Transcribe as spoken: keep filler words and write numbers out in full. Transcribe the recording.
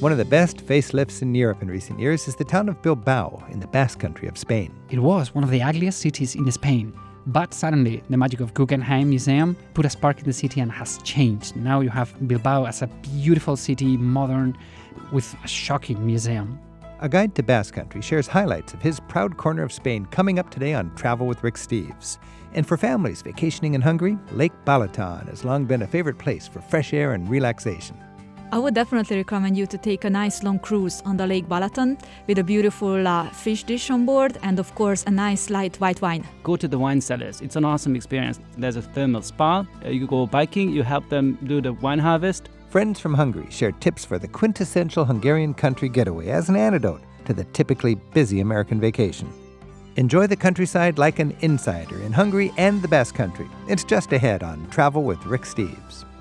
One of the best facelifts in Europe in recent years is the town of Bilbao in the Basque Country of Spain. It was one of the ugliest cities in Spain. But suddenly, the magic of Guggenheim Museum put a spark in the city and has changed. Now you have Bilbao as a beautiful city, modern, with a shocking museum. A Guide to Basque Country shares highlights of his proud corner of Spain coming up today on Travel with Rick Steves. And for families vacationing in Hungary, Lake Balaton has long been a favorite place for fresh air and relaxation. I would definitely recommend you to take a nice long cruise on the Lake Balaton with a beautiful uh, fish dish on board and, of course, a nice light white wine. Go to the wine cellars. It's an awesome experience. There's a thermal spa. Uh, you go biking. You help them do the wine harvest. Friends from Hungary share tips for the quintessential Hungarian country getaway as an antidote to the typically busy American vacation. Enjoy the countryside like an insider in Hungary and the Basque Country. It's just ahead on Travel with Rick Steves.